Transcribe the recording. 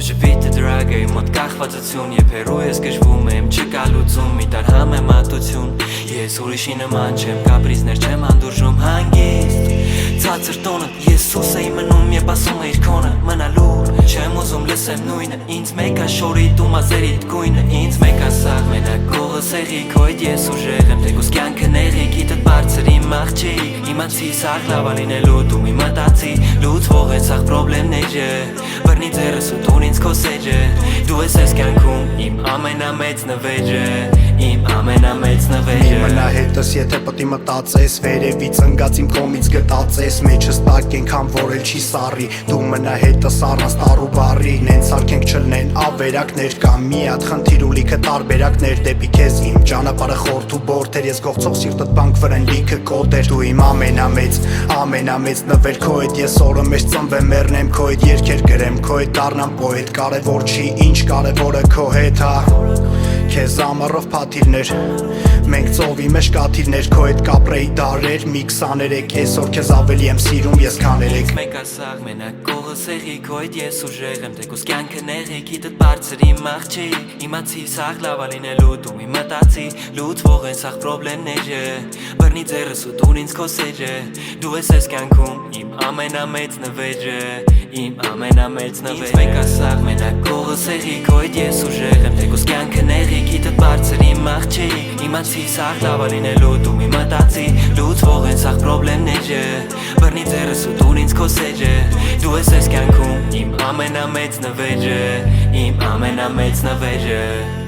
Ժպիտը դրագը իմ մոտ կախվածություն Եվ հերու ես գժվում եմ չկա լուծում Մի տար համեմատություն Ես ուրիշի նման չեմ կապրիզներ չեմ հանդուրժում հանգիստ Ցածր տոնը ես սուս էի մնում Եվ ասում էիր քոնը մնա լուր Չեմ ուզում լսեմ նույնը Ինձ մեկ ա շորիտ ու մազերիտ գույնը Ինձ մեկ ա սաղ մենակ կողը սեղիկ Հոյդ ես ուժեղ եմ թեկուս կյանքը նեղիկ Հիտըտ բարձր իմ աղջիկ Իմացի սաղ լավ ալինելու դու մի մտացի Լուծվող են սաղ պրոբլեմները Բռնի ձերս ու տուն ինձ քո սեջը Դու ես ես կյանքում իմ ամենամեծ նվեջը Իմ ամենամեծ նվեջը Մնա հետս եթե պտի մտածես Վերևից ընգած իմ կողմից գտածես Մեջս տակ ենքան որ էլ չի սառի Դու մնա հետս առանց տարու բարի Նենց արկենք չլնեն ավերակներ Կա մի հատ խնդիր ու լիքը տարբերակներ Դեպի քեզ իմ ճանապարհը խորթ ու բորթեր Ես գողցող սիրտդ բանկ վրան լիքը կոդեր Դու իմ ամենամեծ նվեր Քո հետ ես օրը մեջ ծնվեմ մեռնեմ Քո հետ երկեր գրեմ Քո հետ դառնամ պոետ Կարևոր չի ինչ կարևորը քո հետ հա Քեզ ամառով փաթիվներ Մենք ծովի մեջ կաթիվներ Քո հետ կապրեի դարեր Մի 23 այսօր քեզ ավելի եմ սիրում ես քան երեք Մեկ ասաղ մենակ կողը սեղիկ Հոյդ ես ուժեղ եմ թեկուս կյանքը նեղիկ Հիտըտ բարձր իմ աղջիկ Իմացի սաղ լավ ալինելու դու մի մտացի Լուծվող են սաղ պրոբլեմները Բռնի ձերս ու տուն ինձ քո սեջը Դու ես ես կյանքում իմ ամենամեծ նվեջը Իմ ամենամեծ նվեջը Ինձ մեկ ասաղ մենակ կողը սեղիկ Հոյդ ես ուժեղ եմ թեկուս կյանքը նեղիկ Հիտըտ բարձր իմ աղջիկ Իմացի սաղ լավ ալինելու դու մի մտացի Լուծվող են սաղ պրոբլեմները Բռնի ձերս ու տուն ինձ քո սեջը Դու ես ես կյանքում իմ ամենամեծ նվեջը Իմ ամենամեծ նվեջը